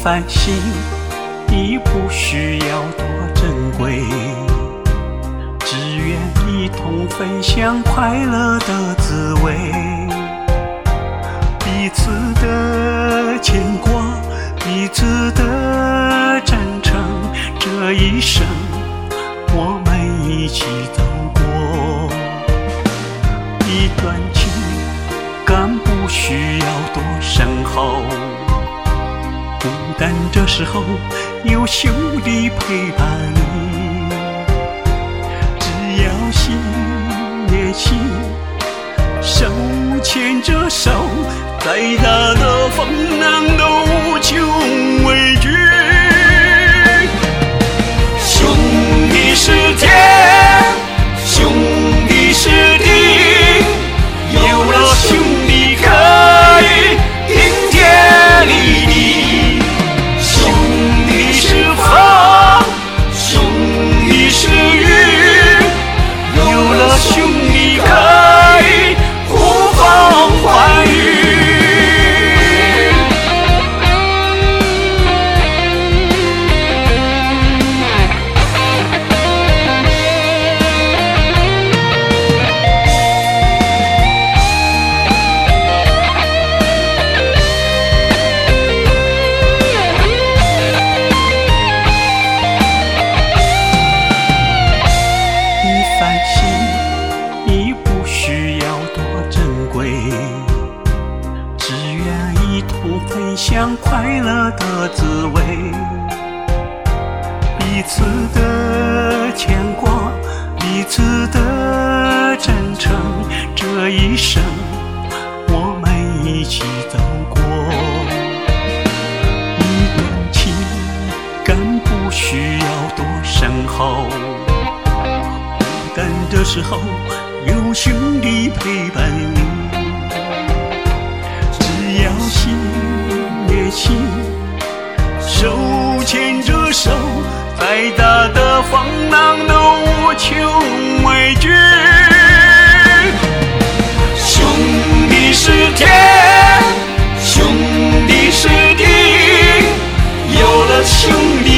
凡心已不需要多珍贵，只愿一同分享快乐的滋味。彼此的牵挂，彼此的真诚，这一生我们一起走过。一段情感不需要多深厚，孤单这时候有兄弟陪伴你，只要心连心，手牵着手，再大的风浪都无穷畏惧。兄弟是天，兄弟是地，有了兄弟可以顶天立地。兄弟是风，兄弟是雨，有了兄弟可以呼风唤雨。已不需要多珍贵，只愿一同分享快乐的滋味。彼此的牵挂，彼此的真诚，这一生我们一起走过。一段情感不需要多深厚，但这时候有兄弟陪伴你，只要心连心，手牵着手，再大的风浪都无穷畏惧。兄弟是天，兄弟是地，有了兄弟